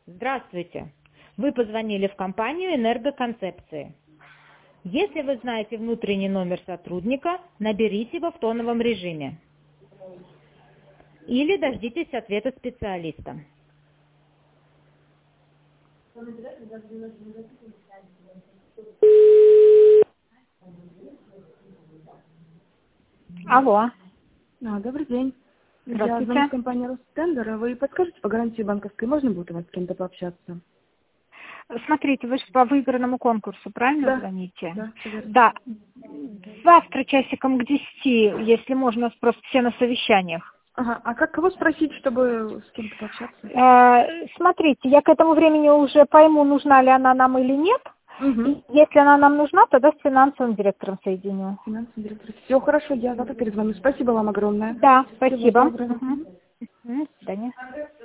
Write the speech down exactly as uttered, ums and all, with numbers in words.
Здравствуйте. Вы позвонили в компанию «Энергоконцепции». Если вы знаете внутренний номер сотрудника, наберите его в тоновом режиме. Или дождитесь ответа специалиста. Алло. А, добрый день. Здравствуйте. Я звоню в компанию «Ростендер». Вы подскажете по гарантии банковской, можно будет у вас с кем-то пообщаться? Смотрите, вы же по выигранному конкурсу, правильно Да. звоните? Да, всё верно. Да. Завтра часиком к десяти, если можно, просто все на совещаниях. Ага, а как кого спросить, чтобы с кем-то пообщаться? Э, Смотрите, я к этому времени уже пойму, нужна ли она нам или нет. Угу. И если она нам нужна, тогда с финансовым директором соединю. Финансовый директор. Все хорошо, я завтра перезвоню. Спасибо вам огромное. Да, Всего спасибо. доброго. Угу. До свидания.